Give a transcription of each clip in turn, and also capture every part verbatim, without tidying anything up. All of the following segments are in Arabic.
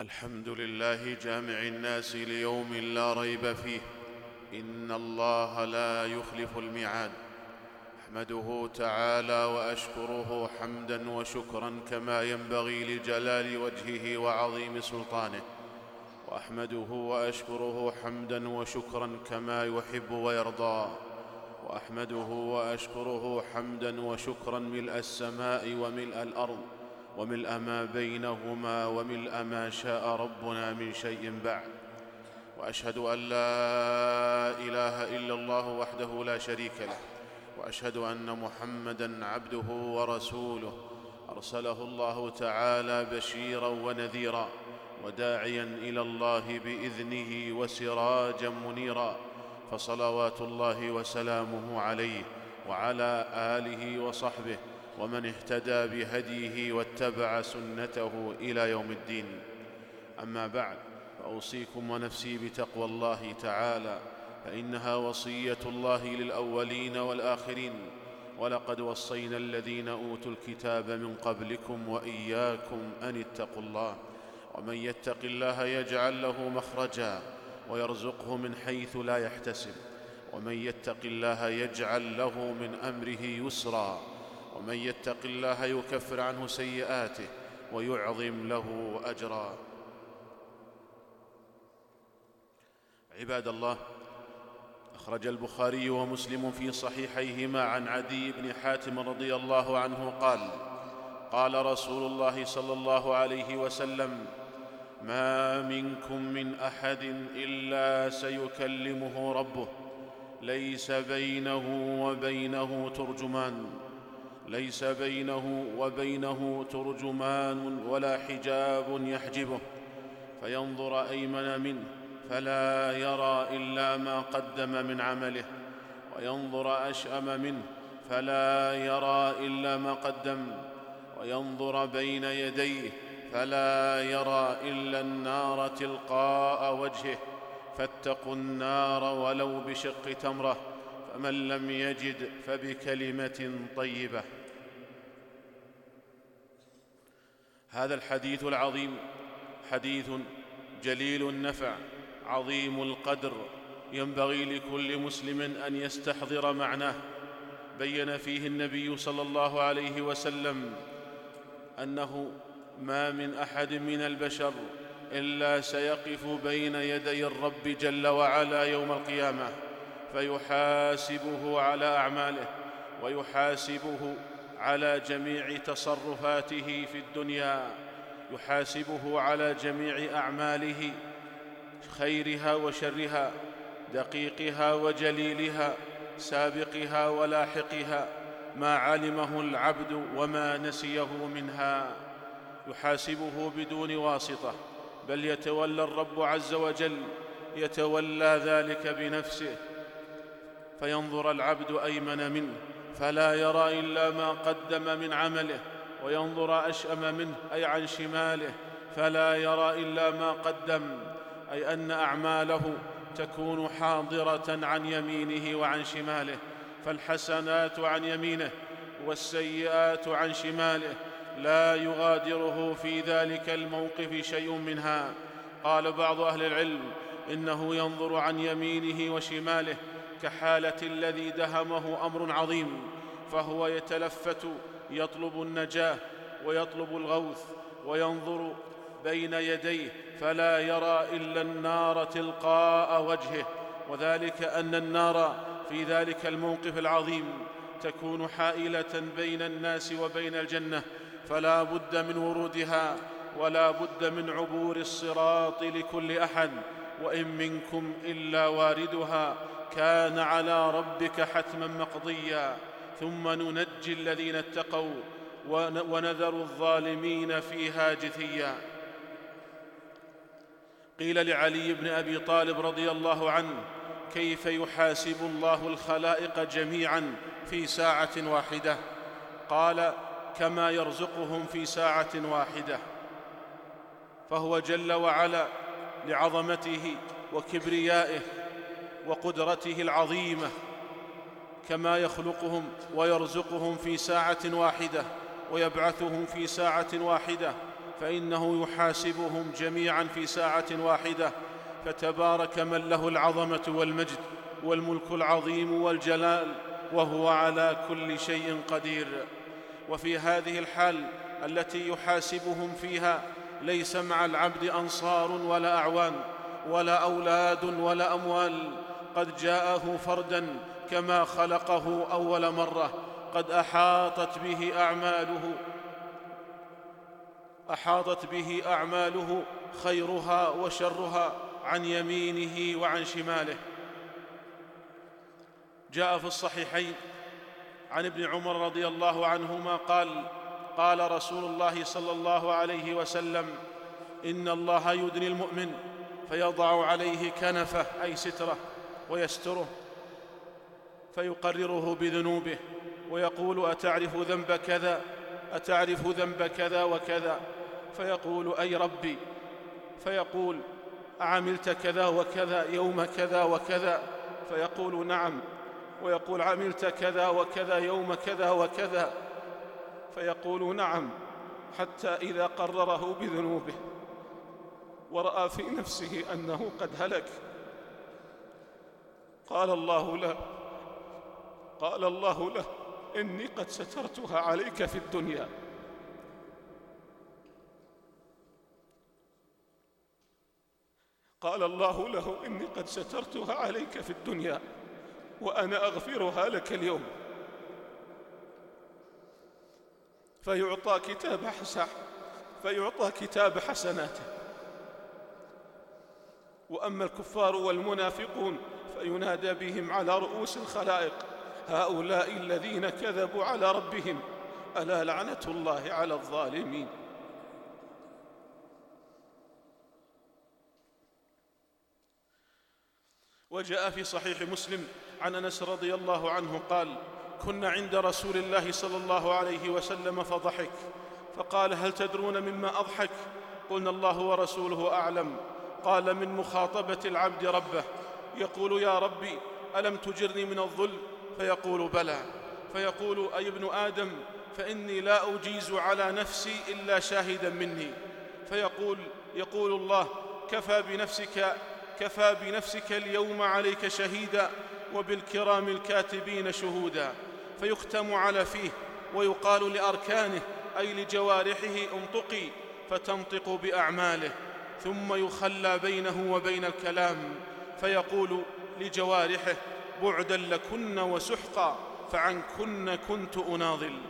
الحمد لله جامع الناس ليوم لا ريب فيه، إن الله لا يخلف الميعاد. أحمده تعالى وأشكره حمدا وشكرا كما ينبغي لجلال وجهه وعظيم سلطانه، وأحمده وأشكره حمدا وشكرا كما يحب ويرضى، وأحمده وأشكره حمدا وشكرا ملء السماء وملء الأرض وملء ما بينهما وملء ما شاء ربنا من شيء بعد. وأشهد أن لا إله إلا الله وحده لا شريك له، وأشهد أن محمدًا عبده ورسوله أرسله الله تعالى بشيرًا ونذيرًا وداعيًا إلى الله بإذنه وسراجًا منيرًا، فصلوات الله وسلامه عليه وعلى آله وصحبه ومن اهتدى بهديه واتبع سنته إلى يوم الدين. أما بعد، فأوصيكم ونفسي بتقوى الله تعالى، فإنها وصية الله للأولين والآخرين، ولقد وصينا الذين أوتوا الكتاب من قبلكم وإياكم أن اتقوا الله، ومن يتق الله يجعل له مخرجا ويرزقه من حيث لا يحتسب، ومن يتق الله يجعل له من أمره يسرا، ومن يتق الله يكفر عنه سيئاته ويعظم له أجرا. عباد الله، أخرج البخاري ومسلم في صحيحيهما عن عدي بن حاتم رضي الله عنه قال: قال رسول الله صلى الله عليه وسلم: ما منكم من أحد إلا سيكلمه ربه، ليس بينه وبينه ترجمان ليس بينه وبينه ترجمان ولا حجاب يحجبه، فينظر أيمن منه فلا يرى إلا ما قدم من عمله، وينظر أشأم منه فلا يرى إلا ما قدم، وينظر بين يديه فلا يرى إلا النار تلقاء وجهه، فاتقوا النار ولو بشق تمرة، فمن لم يجد فبكلمة طيبة. هذا الحديث العظيم حديث جليل النفع عظيم القدر، ينبغي لكل مسلم أن يستحضر معناه. بين فيه النبي صلى الله عليه وسلم أنه ما من أحد من البشر إلا سيقف بين يدي الرب جل وعلا يوم القيامة، فيحاسبه على أعماله، ويحاسبه على جميع تصرفاته في الدنيا، يحاسبه على جميع أعماله، خيرها وشرها، دقيقها وجليلها، سابقها ولاحقها، ما علمه العبد وما نسيه منها. يحاسبه بدون واسطة، بل يتولى الرب عز وجل يتولى ذلك بنفسه، فينظر العبد أيمن منه فلا يرى إلا ما قدم من عمله، وينظر أشأم منه أي عن شماله فلا يرى إلا ما قدم، أي أن أعماله تكون حاضرة عن يمينه وعن شماله، فالحسنات عن يمينه والسيئات عن شماله، لا يغادره في ذلك الموقف شيء منها. قال بعض أهل العلم إنه ينظر عن يمينه وشماله كحالة الذي دهمه أمر عظيم، فهو يتلفت يطلب النجاة ويطلب الغوث، وينظر بين يديه فلا يرى إلا النار تلقاء وجهه، وذلك أن النار في ذلك الموقف العظيم تكون حائلة بين الناس وبين الجنة، فلا بد من ورودها، ولا بد من عبور الصراط لكل أحد، وإن منكم إلا واردها، كان على ربك حتما مقضيا، ثم ننجي الذين اتقوا ونذر الظالمين فيها جثيا. قيل لعلي بن أبي طالب رضي الله عنه: كيف يحاسب الله الخلائق جميعا في ساعة واحدة؟ قال: كما يرزقهم في ساعة واحدة. فهو جل وعلا لعظمته وكبريائه وقدرته العظيمة، كما يخلقهم ويرزقهم في ساعة واحدة ويبعثهم في ساعة واحدة، فإنه يحاسبهم جميعا في ساعة واحدة. فتبارك من له العظمة والمجد والملك العظيم والجلال، وهو على كل شيء قدير. وفي هذه الحال التي يحاسبهم فيها ليس مع العبد أنصار ولا أعوان ولا أولاد ولا أموال، قد جاءه فردا كما خلقه أول مرة، قد أحاطت به أعماله أحاطت به أعماله خيرها وشرها عن يمينه وعن شماله. جاء في الصحيحين عن ابن عمر رضي الله عنهما قال: قال رسول الله صلى الله عليه وسلم: إن الله يدني المؤمن فيضع عليه كنفه أي ستره ويستره، فيقرره بذنوبه ويقول: أتعرف ذنب كذا أتعرف ذنب كذا وكذا؟ فيقول: أي ربي. فيقول: أعملت كذا وكذا يوم كذا وكذا؟ فيقول: نعم. ويقول: عملت كذا وكذا يوم كذا وكذا؟ فيقول: نعم. حتى إذا قرره بذنوبه ورأى في نفسه أنه قد هلك، قال الله له قال الله له: إني قد سترتها عليك في الدنيا قال الله له إني قد سترتها عليك في الدنيا وأنا أغفرها لك اليوم. فيعطى كتاب حسن فيعطى كتاب حسناته. وأما الكفار والمنافقون فينادى بهم على رؤوس الخلائق: هؤلاء الذين كذبوا على ربهم، ألا لعنة الله على الظالمين. وجاء في صحيح مسلم عن أنس رضي الله عنه قال: كنا عند رسول الله صلى الله عليه وسلم فضحك، فقال: هل تدرون مما أضحك؟ قلنا: الله ورسوله أعلم. قال: من مخاطبة العبد ربه، يقول: يا ربي ألم تجرني من الظلم؟ فيقول: بلى. فيقول: أي ابن آدم، فإني لا أجيز على نفسي إلا شاهدا مني. فيقول يقول الله: كفى بنفسك كفى بنفسك اليوم عليك شهيدا وبالكرام الكاتبين شهودا. فيختم على فيه ويقال لأركانه أي لجوارحه: انطقي، فتنطق بأعماله، ثم يخلى بينه وبين الكلام، فيقول لجوارحه: بعدا لكن وسحقا، فعنكن كنت أناضل.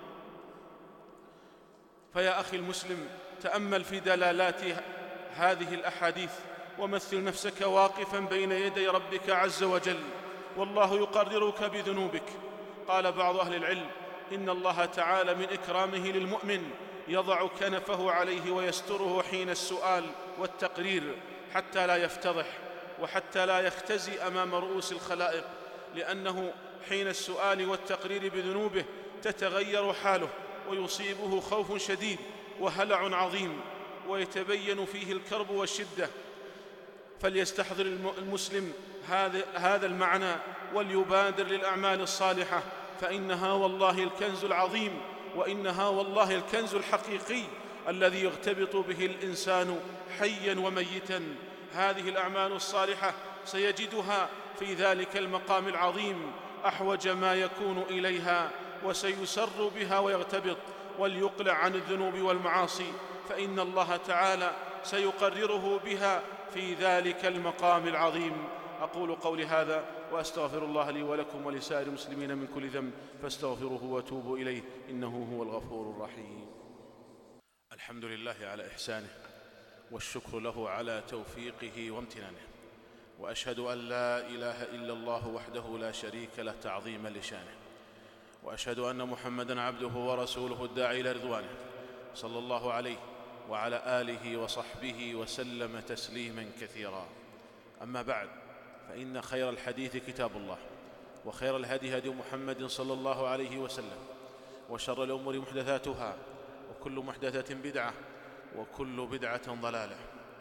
فيا أخي المسلم، تأمل في دلالات هذه الأحاديث، ومثل نفسك واقفا بين يدي ربك عز وجل والله يقررك بذنوبك. قال بعض أهل العلم: إن الله تعالى من إكرامه للمؤمن يضع كنفه عليه ويستره حين السؤال والتقرير، حتى لا يفتضح وحتى لا يختزي أمام رؤوس الخلائق، لأنه حين السؤال والتقرير بذنوبه تتغير حاله ويصيبه خوف شديد وهلع عظيم، ويتبين فيه الكرب والشدة. فليستحضر المسلم هذا المعنى وليبادر للأعمال الصالحة، فإنها والله الكنز العظيم، وإنها والله الكنز الحقيقي الذي يغتبط به الإنسان حيا وميتا. هذه الأعمال الصالحة سيجدها في ذلك المقام العظيم أحوج ما يكون إليها، وسيسر بها ويغتبط وليقلع عن الذنوب والمعاصي، فإن الله تعالى سيقرره بها في ذلك المقام العظيم. أقول قولي هذا وأستغفر الله لي ولكم ولسائر المسلمين من كل ذنب، فاستغفروه وتوبوا إليه، إنه هو الغفور الرحيم. الحمد لله على إحسانه، والشكر له على توفيقه وامتنانه، وأشهد أن لا إله إلا الله وحده لا شريك له تعظيما لشانه، وأشهد أن محمدًا عبده ورسوله الداعي إلى رضوانه، صلى الله عليه وعلى آله وصحبه وسلم تسليما كثيرا. أما بعد، فإن خير الحديث كتاب الله، وخير الهدي هدي محمد صلى الله عليه وسلم، وشر الأمور محدثاتها، وكل محدثة بدعة، وكل بدعة ضلالة.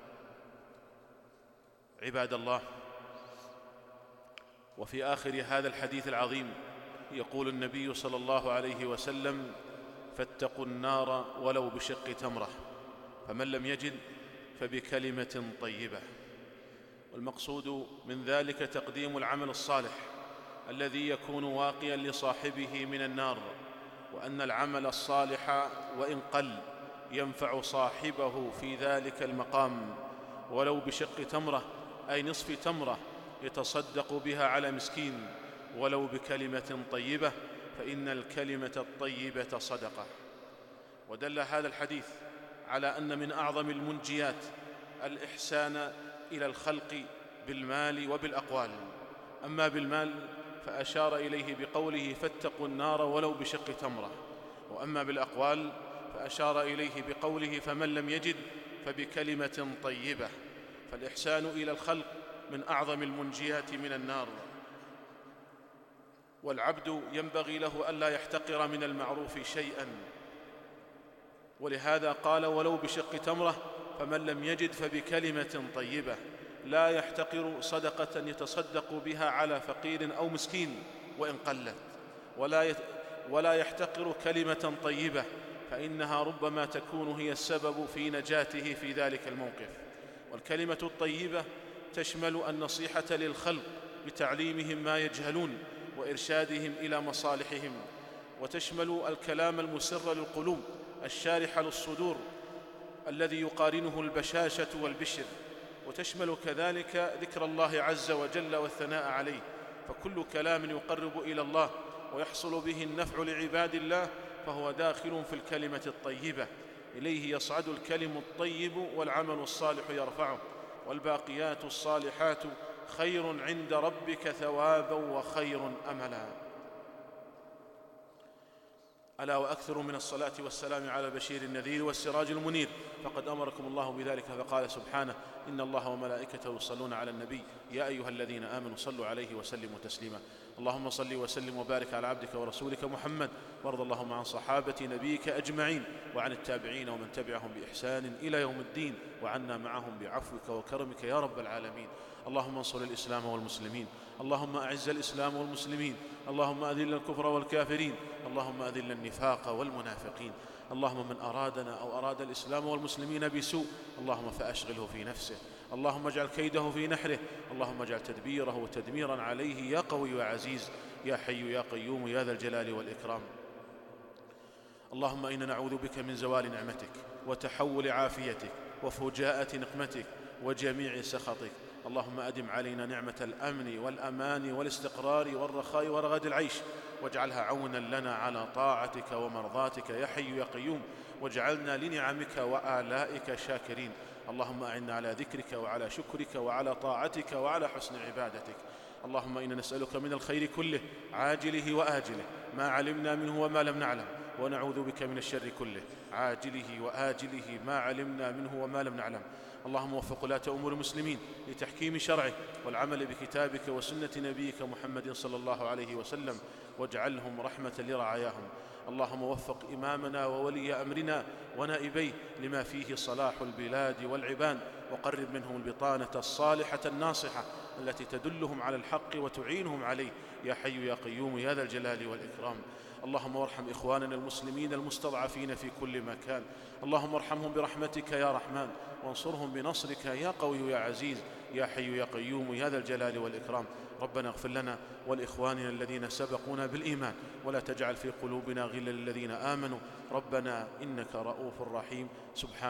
عباد الله، وفي آخر هذا الحديث العظيم يقول النبي صلى الله عليه وسلم: فاتقوا النار ولو بشق تمرة. فمن لم يجد فبكلمة طيبة. والمقصود من ذلك تقديم العمل الصالح الذي يكون واقيا لصاحبه من النار، وأن العمل الصالح وإن قل ينفع صاحبه في ذلك المقام ولو بشق تمرة، أي نصف تمرة يتصدق بها على مسكين، ولو بكلمة طيبة، فإن الكلمة الطيبة صدقة. ودل هذا الحديث على أن من أعظم المنجيات الإحسان إلى الخلق بالمال وبالأقوال. أما بالمال فأشار إليه بقوله فاتقوا النار ولو بشق تمرة، وأما بالأقوال فأشار إليه بقوله فمن لم يجد فبكلمة طيبة. فالإحسان إلى الخلق من أعظم المنجيات من النار، والعبد ينبغي له ألا يحتقر من المعروف شيئا، ولهذا قال ولو بشق تمرة، فمن لم يجد فبكلمة طيبة، لا يحتقر صدقة يتصدق بها على فقير أو مسكين وإن قلت، ولا ولا يحتقر كلمة طيبة، فإنها ربما تكون هي السبب في نجاته في ذلك الموقف. والكلمة الطيبة تشمل النصيحة للخلق بتعليمهم ما يجهلون وإرشادهم إلى مصالحهم، وتشمل الكلام المسر للقلوب الشارح للصدور الذي يقارنه البشاشة والبشر، وتشمل كذلك ذكر الله عز وجل والثناء عليه. فكل كلام يقرب إلى الله ويحصل به النفع لعباد الله فهو داخل في الكلمة الطيبة. إليه يصعد الكلم الطيب والعمل الصالح يرفعه، والباقيات الصالحات خير عند ربك ثوابا وخير أملا. ألا وأكثروا من الصلاة والسلام على البشير النذير والسراج المنير، فقد أمركم الله بذلك فقال سبحانه إن الله وملائكته يصلون على النبي يا أيها الذين آمنوا صلوا عليه وسلموا تسليما. اللهم صل وسلم وبارك على عبدك ورسولك محمد، وارض اللهم عن صحابة نبيك أجمعين وعن التابعين ومن تبعهم بإحسان إلى يوم الدين، وعنا معهم بعفوك وكرمك يا رب العالمين. اللهم انصر الإسلام والمسلمين، اللهم أعز الإسلام والمسلمين، اللهم أذل الكفر والكافرين، اللهم أذل النفاق والمنافقين. اللهم من أرادنا أو أراد الإسلام والمسلمين بسوء اللهم فأشغله في نفسه، اللهم اجعل كيده في نحره، اللهم اجعل تدبيره تدميرا عليه يا قوي وعزيز يا حي يا قيوم يا ذا الجلال والإكرام. اللهم إنا نعوذ بك من زوال نعمتك وتحول عافيتك وفجاءة نقمتك وجميع سخطك. اللهم أدم علينا نعمة الأمن والأمان والاستقرار والرخاء ورغد العيش، واجعلها عونا لنا على طاعتك ومرضاتك يا حي يا قيوم، واجعلنا لنعمك وآلائك شاكرين. اللهم أعنا على ذكرك وعلى شكرك وعلى طاعتك وعلى حسن عبادتك. اللهم إنا نسألك من الخير كله عاجله وآجله ما علمنا منه وما لم نعلم، ونعوذ بك من الشر كله عاجله وآجله ما علمنا منه وما لم نعلم. اللهم وفق ولاة أمور المسلمين لتحكيم شرعك والعمل بكتابك وسنة نبيك محمد صلى الله عليه وسلم، واجعلهم رحمة لرعاياهم. اللهم وفق إمامنا وولي أمرنا ونائبيه لما فيه صلاح البلاد والعباد، وقرب منهم البطانة الصالحة الناصحة التي تدلهم على الحق وتعينهم عليه يا حي يا قيوم يا ذا الجلال والإكرام. اللهم وارحم إخواننا المسلمين المستضعفين في كل مكان، اللهم ارحمهم برحمتك يا رحمن، وانصرهم بنصرك يا قوي يا عزيز يا حي يا قيوم يا ذا الجلال والإكرام. ربنا اغفر لنا ولإخواننا الذين سبقونا بالإيمان، ولا تجعل في قلوبنا غلا للذين آمنوا، ربنا إنك رؤوف رحيم. سبحان